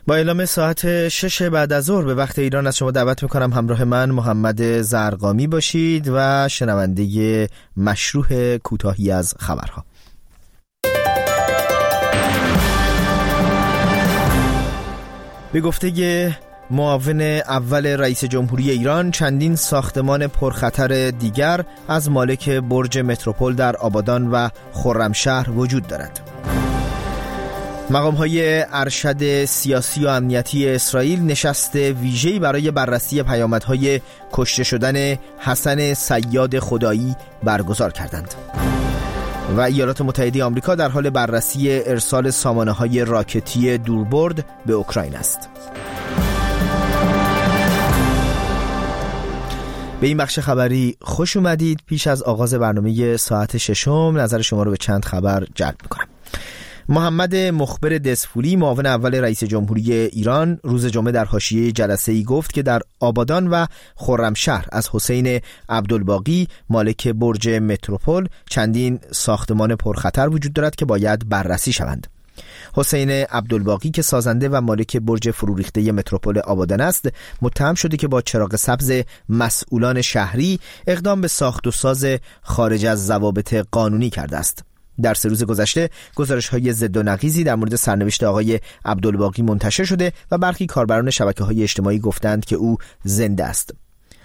با اعلام ساعت 6 بعد از ظهر به وقت ایران از شما دعوت میکنم همراه من محمد زرقامی باشید و شنونده مشروح کوتاهی از خبرها. به گفته معاون اول رئیس جمهوری ایران، چندین ساختمان پرخطر دیگر از مالک برج متروپول در آبادان و خرمشهر وجود دارد. مقام‌های ارشد سیاسی و امنیتی اسرائیل نشست ویژه‌ای برای بررسی پیامدهای کشته شدن حسن صیاد خدایی برگزار کردند. و ایالات متحده آمریکا در حال بررسی ارسال سامانه‌های راکتی دوربرد به اوکراین است. به این بخش خبری خوش اومدید. پیش از آغاز برنامه ساعت 6 نظر شما رو به چند خبر جلب می‌کنم. محمد مخبر دسفولی، معاون اول رئیس جمهوری ایران، روز جمعه در حاشیه جلسه‌ای گفت که در آبادان و خرمشهر از حسین عبدالباقی مالک برج متروپول چندین ساختمان پرخطر وجود دارد که باید بررسی شوند. حسین عبدالباقی که سازنده و مالک برج فروریخته متروپول آبادان است، متهم شده که با چراغ سبز مسئولان شهری اقدام به ساخت و ساز خارج از ضوابط قانونی کرده است. در 3 روز گذشته گزارش‌های ضد و نقیضی در مورد سرنوشت آقای عبدالباقی منتشر شده و برخی کاربران شبکه‌های اجتماعی گفتند که او زنده است.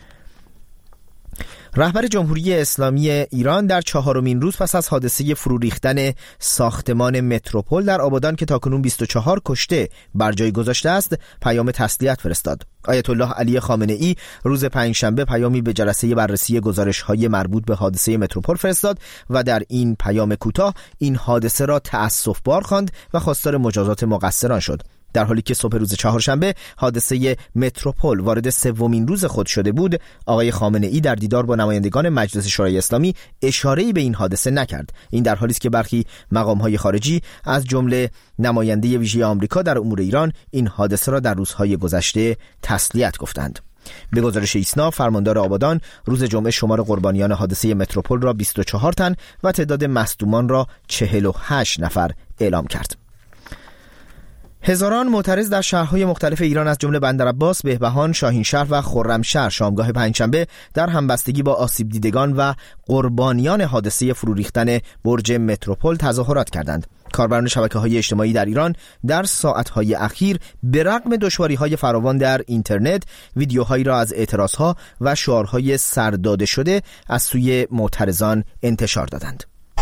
رهبر جمهوری اسلامی ایران در 4مین روز پس از حادثه فرو ریختن ساختمان متروپول در آبادان که تاکنون 24 کشته بر جای گذاشته است، پیام تسلیت فرستاد. آیت الله علی خامنه‌ای روز پنجشنبه پیامی به جلسه بررسی گزارش‌های مربوط به حادثه متروپول فرستاد و در این پیام کوتاه این حادثه را تأسف‌بار خواند و خواستار مجازات مقصران شد. در حالی که صبح روز چهارشنبه حادثه متروپول وارد 3مین روز خود شده بود، آقای خامنه‌ای در دیدار با نمایندگان مجلس شورای اسلامی اشاره‌ای به این حادثه نکرد. این در حالی است که برخی مقام‌های خارجی از جمله نماینده ویژه آمریکا در امور ایران این حادثه را در روزهای گذشته تسلیت گفتند. به گزارش ایسنا، فرماندار آبادان روز جمعه شمار قربانیان حادثه متروپول را 24 تن و تعداد مصدومان را 48 نفر اعلام کرد. هزاران معترض در شهرهای مختلف ایران از جمله بندرعباس، بهبهان، شاهینشهر و خرمشهر شامگاه پنجشنبه در همبستگی با آسیب دیدگان و قربانیان حادثه فرو ریختن برج متروپول تظاهرات کردند. کاربران شبکه‌های اجتماعی در ایران در ساعت‌های اخیر به رغم دشواری‌های فراوان در اینترنت، ویدیوهایی را از اعتراضها و شعارهای سرداده شده از سوی معترضان انتشار دادند.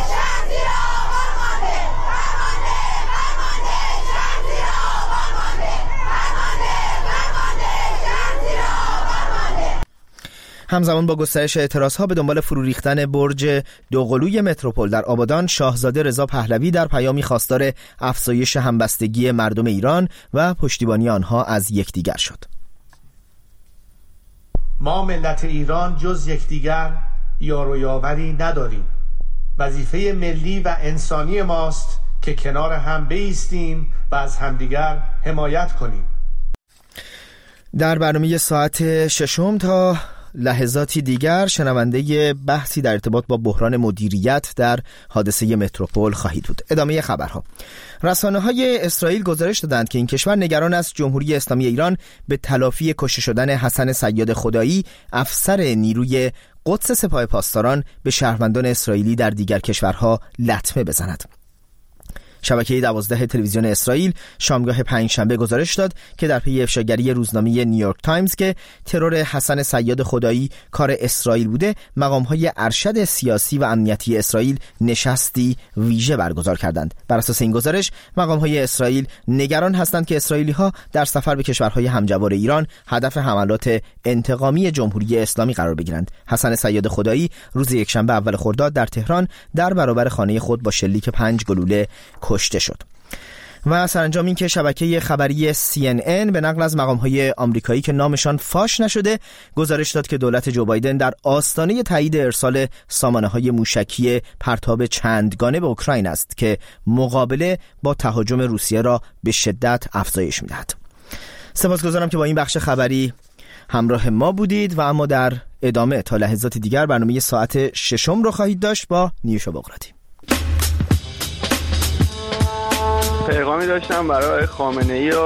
همزمان با گسترش اعتراضها به دنبال فرو ریختن برج دوقلوی متروپول در آبادان، شاهزاده رضا پهلوی در پیامی خواستار افزایش همبستگی مردم ایران و پشتیبانی آنها از یکدیگر شد. ما ملت ایران جز یکدیگر یار و یاوری نداریم. وظیفه ملی و انسانی ماست که کنار هم بایستیم و از همدیگر حمایت کنیم. در برنامه ساعت 6 تا لحظاتی دیگر شنونده بحثی در ارتباط با بحران مدیریت در حادثه متروپول خواهید بود. ادامه خبرها. رسانه‌های اسرائیل گزارش دادند که این کشور نگران است جمهوری اسلامی ایران به تلافی کشته شدن حسن صیاد خدایی، افسر نیروی قدس سپاه پاسداران، به شهروندان اسرائیلی در دیگر کشورها لطمه بزند. شبکه 12 تلویزیون اسرائیل شامگاه پنجشنبه گزارش داد که در پی افشاگری روزنامه نیویورک تایمز که ترور حسن صیاد خدایی کار اسرائیل بوده، مقام‌های ارشد سیاسی و امنیتی اسرائیل نشستی ویژه برگزار کردند. بر اساس این گزارش، مقام‌های اسرائیل نگران هستند که اسرائیلی‌ها در سفر به کشورهای همجوار ایران هدف حملات انتقامی جمهوری اسلامی قرار بگیرند. حسن صیاد خدایی روز یکشنبه اول خرداد در تهران در برابر خانه خود با شلیک 5 گلوله کشته شد. و سرانجام این که شبکه خبری CNN به نقل از مقام‌های آمریکایی که نامشان فاش نشده گزارش داد که دولت جو بایدن در آستانه تایید ارسال سامانه‌های موشکی پرتاب چندگانه به اوکراین است که مقابله با تهاجم روسیه را به شدت افزایش می‌دهد. سپاسگزارم که با این بخش خبری همراه ما بودید و اما در ادامه تا لحظات دیگر برنامه ساعت 6 رو خواهید داشت با نیوشا بغراتی. پیغامی داشتم برای خامنه‌ای و